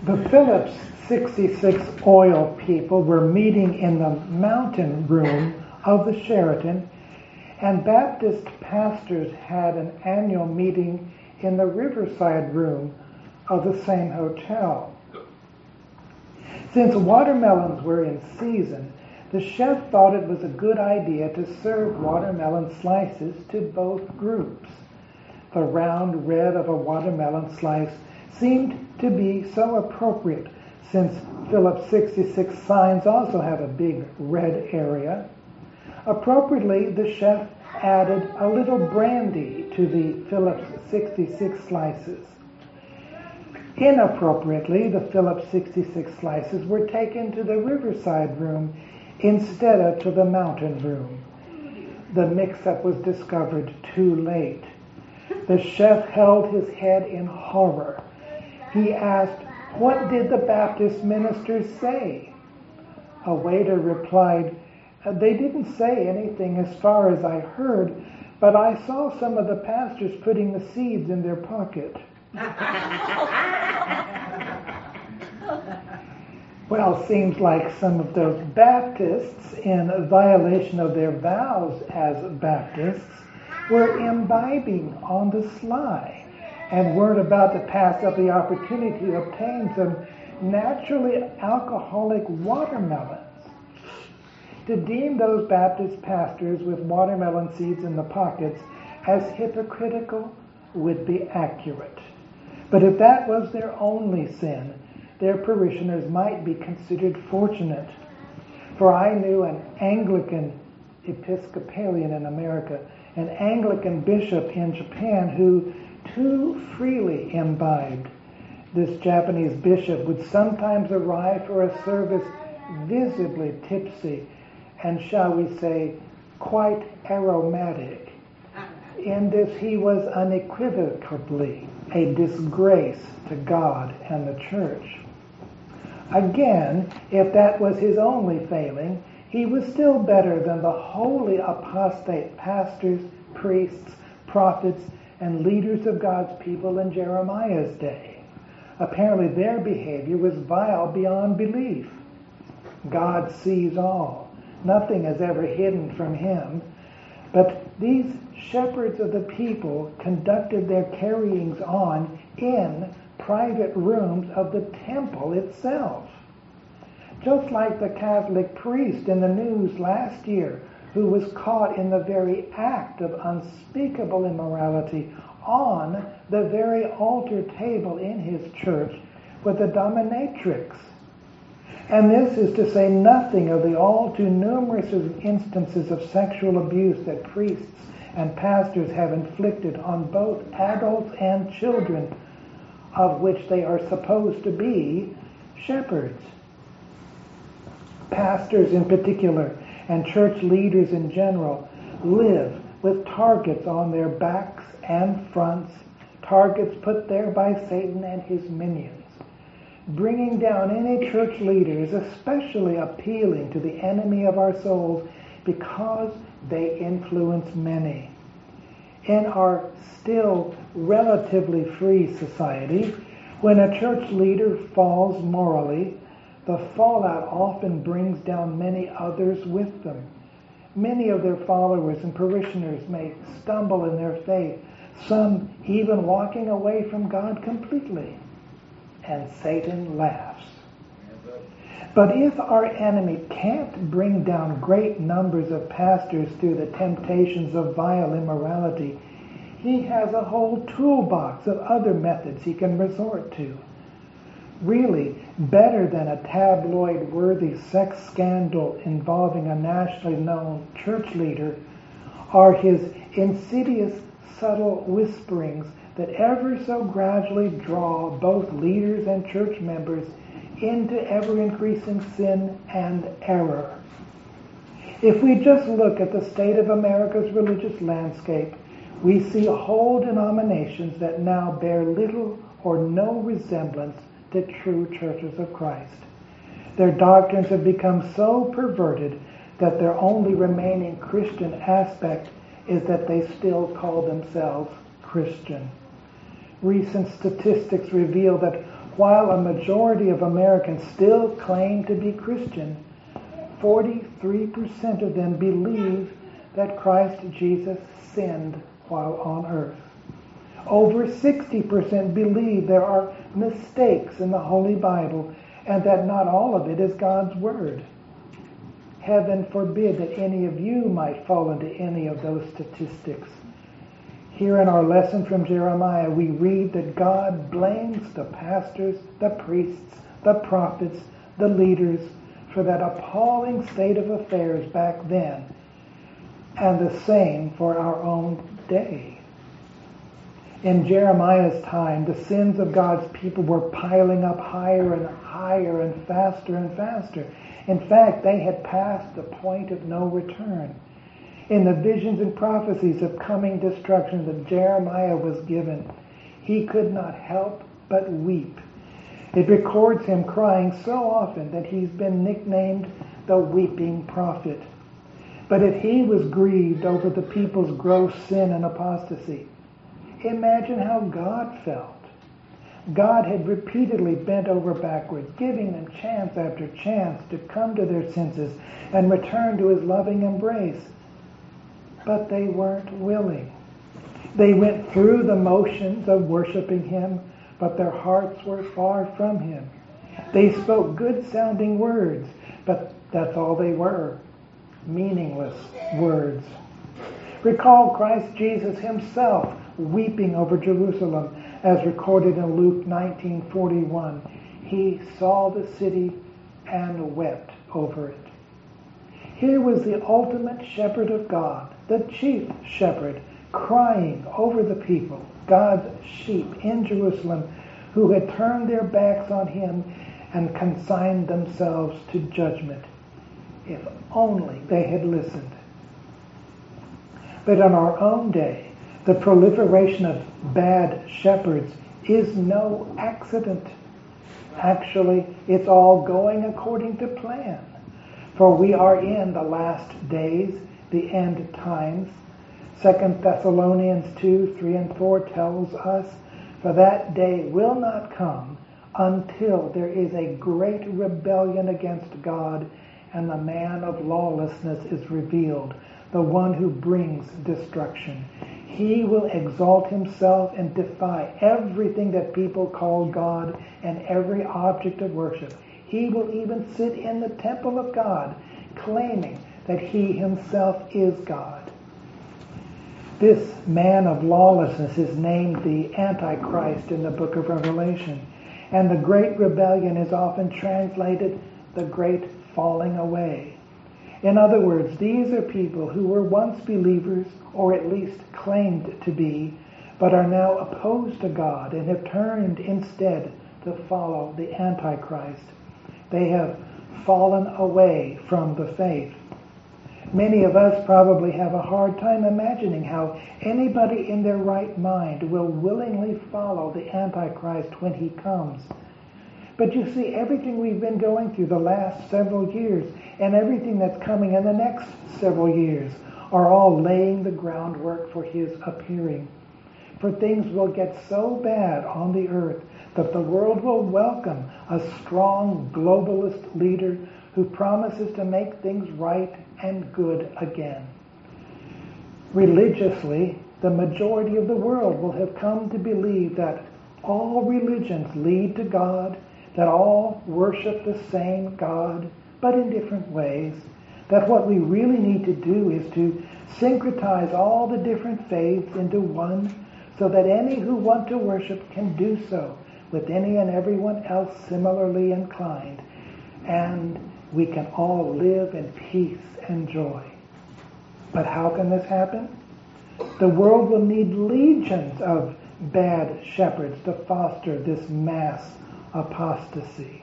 The Phillips 66 oil people were meeting in the mountain room of the Sheraton, and Baptist pastors had an annual meeting in the Riverside room of the same hotel. Since watermelons were in season, the chef thought it was a good idea to serve watermelon slices to both groups. The round red of a watermelon slice seemed to be so appropriate, since Phillips 66 signs also have a big red area. Appropriately, the chef added a little brandy to the Phillips 66 slices. Inappropriately, the Phillips 66 slices were taken to the Riverside room instead of to the mountain room. The mix-up was discovered too late. The chef held his head in horror. He asked, "What did the Baptist ministers say?" A waiter replied, "They didn't say anything as far as I heard, but I saw some of the pastors putting the seeds in their pocket." Well, seems like some of those Baptists, in violation of their vows as Baptists, were imbibing on the sly and weren't about to pass up the opportunity to obtain some naturally alcoholic watermelons. To deem those Baptist pastors with watermelon seeds in the pockets as hypocritical would be accurate. But if that was their only sin, their parishioners might be considered fortunate. For I knew an Anglican Episcopalian in America, an Anglican bishop in Japan who too freely imbibed. This Japanese bishop would sometimes arrive for a service visibly tipsy and, shall we say, quite aromatic. In this he was unequivocally a disgrace to God and the church. Again, if that was his only failing, he was still better than the wholly apostate pastors, priests, prophets, and leaders of God's people in Jeremiah's day. Apparently their behavior was vile beyond belief. God sees all. Nothing is ever hidden from him. But these shepherds of the people conducted their carryings on in private rooms of the temple itself. Just like the Catholic priest in the news last year, who was caught in the very act of unspeakable immorality on the very altar table in his church with a dominatrix. And this is to say nothing of the all too numerous instances of sexual abuse that priests and pastors have inflicted on both adults and children, of which they are supposed to be shepherds. Pastors in particular, and church leaders in general, live with targets on their backs and fronts, targets put there by Satan and his minions. Bringing down any church leader is especially appealing to the enemy of our souls because they influence many. In our still relatively free society, when a church leader falls morally, the fallout often brings down many others with them. Many of their followers and parishioners may stumble in their faith, some even walking away from God completely. And Satan laughs. But if our enemy can't bring down great numbers of pastors through the temptations of vile immorality, he has a whole toolbox of other methods he can resort to. Really, better than a tabloid-worthy sex scandal involving a nationally known church leader are his insidious, subtle whisperings that ever so gradually draw both leaders and church members into ever-increasing sin and error. If we just look at the state of America's religious landscape, we see whole denominations that now bear little or no resemblance to true churches of Christ. Their doctrines have become so perverted that their only remaining Christian aspect is that they still call themselves Christian. Recent statistics reveal that While a majority of Americans still claim to be Christian, 43% of them believe that Christ Jesus sinned while on earth. Over 60% believe there are mistakes in the Holy Bible and that not all of it is God's Word. Heaven forbid that any of you might fall into any of those statistics. Here in our lesson from Jeremiah, we read that God blames the pastors, the priests, the prophets, the leaders for that appalling state of affairs back then, and the same for our own day. In Jeremiah's time, the sins of God's people were piling up higher and higher and faster. In fact, they had passed the point of no return. In the visions and prophecies of coming destruction that Jeremiah was given, he could not help but weep. It records him crying so often that he's been nicknamed the weeping prophet. But if he was grieved over the people's gross sin and apostasy, imagine how God felt. God had repeatedly bent over backwards, giving them chance after chance to come to their senses and return to his loving embrace. But they weren't willing. They went through the motions of worshiping him, but their hearts were far from him. They spoke good-sounding words, but that's all they were, meaningless words. Recall Christ Jesus himself weeping over Jerusalem, as recorded in Luke 19:41. He saw the city and wept over it. Here was the ultimate shepherd of God, the chief shepherd, crying over the people, God's sheep in Jerusalem, who had turned their backs on him and consigned themselves to judgment. If only they had listened. But in our own day, the proliferation of bad shepherds is no accident. Actually, it's all going according to plan. For we are in the last days, the end times. 2 Thessalonians 2:3-4 tells us, for that day will not come until there is a great rebellion against God and the man of lawlessness is revealed, the one who brings destruction. He will exalt himself and defy everything that people call God and every object of worship. He will even sit in the temple of God, claiming that he himself is God. This man of lawlessness is named the Antichrist in the book of Revelation, and the great rebellion is often translated the great falling away. In other words, these are people who were once believers, or at least claimed to be, but are now opposed to God and have turned instead to follow the Antichrist. They have fallen away from the faith. Many of us probably have a hard time imagining how anybody in their right mind will willingly follow the Antichrist when he comes. But you see, everything we've been going through the last several years and everything that's coming in the next several years are all laying the groundwork for his appearing. For things will get so bad on the earth that the world will welcome a strong globalist leader who promises to make things right and good again. Religiously, the majority of the world will have come to believe that all religions lead to God, that all worship the same God, but in different ways, that what we really need to do is to syncretize all the different faiths into one, so that any who want to worship can do so with any and everyone else similarly inclined, and we can all live in peace and joy. But how can this happen? The world will need legions of bad shepherds to foster this mass apostasy.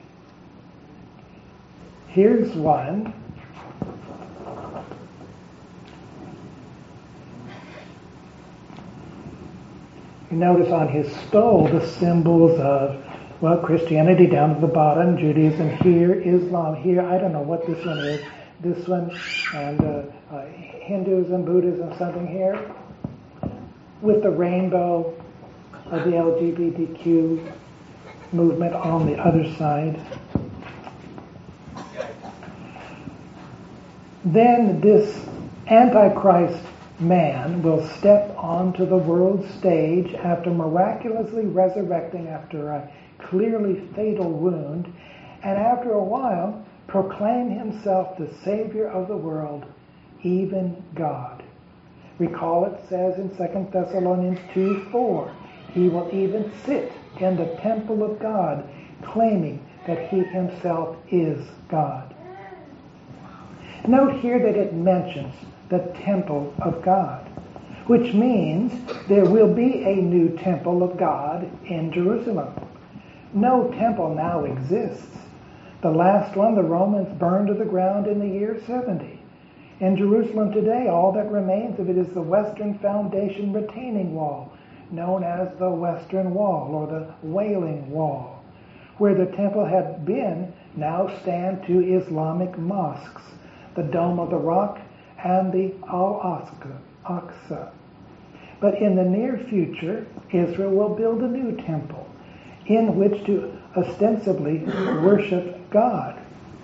Here's one. You notice on his stole the symbols of, well, Christianity down at the bottom, Judaism here, Islam here, I don't know what this one is, this one, and Hinduism, Buddhism, something here, with the rainbow of the LGBTQ. movement on the other side. Then this Antichrist man will step onto the world stage after miraculously resurrecting after a clearly fatal wound, and after a while proclaim himself the Savior of the world, even God. Recall it says in 2 Thessalonians 2:4, he will even sit in the temple of God, claiming that he himself is God. Note here that it mentions the temple of God, which means there will be a new temple of God in Jerusalem. No temple now exists. The last one the Romans burned to the ground in the year 70. In Jerusalem today, all that remains of it is the Western Foundation retaining wall, known as the Western Wall or the Wailing Wall. Where the temple had been now stand two Islamic mosques, the Dome of the Rock and the Al-Aqsa. But in the near future, Israel will build a new temple in which to ostensibly worship God.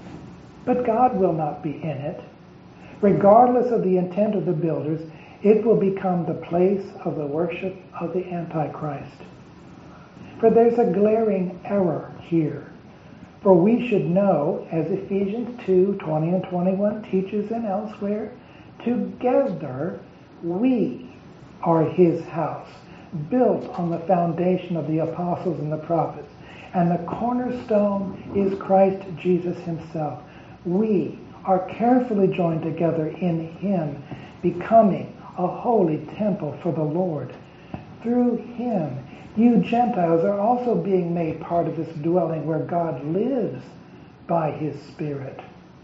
But God will not be in it. Regardless of the intent of the builders, it will become the place of the worship of the Antichrist. For there's a glaring error here. For we should know, as Ephesians 2:20 and 21 teaches and elsewhere, together we are his house, built on the foundation of the apostles and the prophets. And the cornerstone is Christ Jesus himself. We are carefully joined together in him, becoming a holy temple for the Lord. Through him, you Gentiles are also being made part of this dwelling where God lives by his Spirit.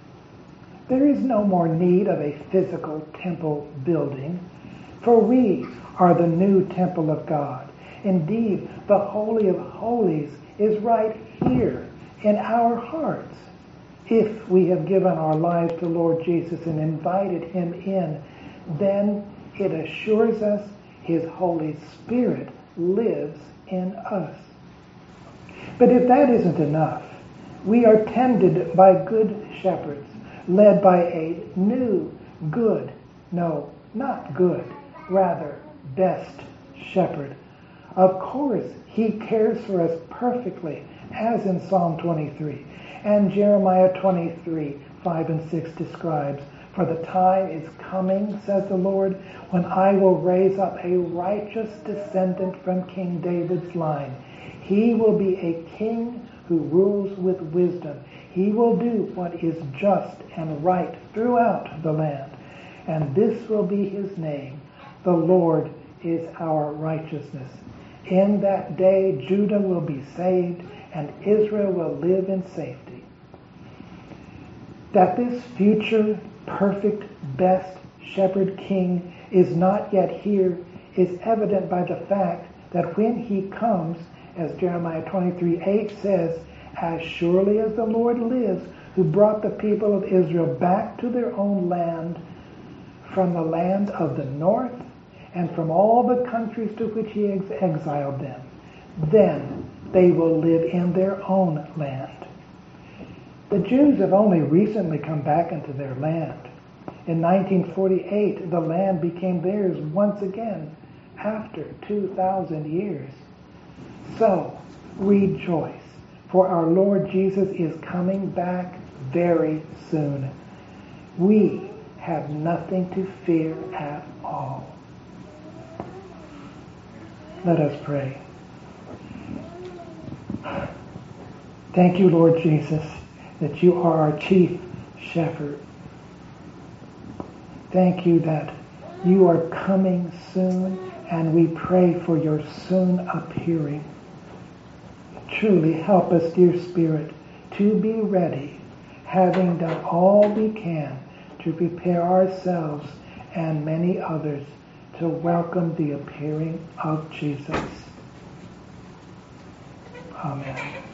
There is no more need of a physical temple building, for we are the new temple of God. Indeed, the Holy of Holies is right here in our hearts. If we have given our lives to Lord Jesus and invited him in, then it assures us his Holy Spirit lives in us. But if that isn't enough, we are tended by good shepherds, led by a new, good, no, not good, rather best shepherd. Of course, he cares for us perfectly, as in Psalm 23. And Jeremiah 23:5 and 6 describes, for the time is coming, says the Lord, when I will raise up a righteous descendant from King David's line. He will be a king who rules with wisdom. He will do what is just and right throughout the land. And this will be his name. The Lord is our righteousness. In that day, Judah will be saved and Israel will live in safety. That this future, perfect, best shepherd king is not yet here is evident by the fact that when he comes, as Jeremiah 23:8 says, as surely as the Lord lives, who brought the people of Israel back to their own land from the land of the north and from all the countries to which he exiled them, then they will live in their own land. The Jews have only recently come back into their land. In 1948, the land became theirs once again after 2,000 years. So, rejoice, for our Lord Jesus is coming back very soon. We have nothing to fear at all. Let us pray. Thank you, Lord Jesus, that you are our chief shepherd. Thank you that you are coming soon, and we pray for your soon appearing. Truly help us, dear Spirit, to be ready, having done all we can to prepare ourselves and many others to welcome the appearing of Jesus. Amen.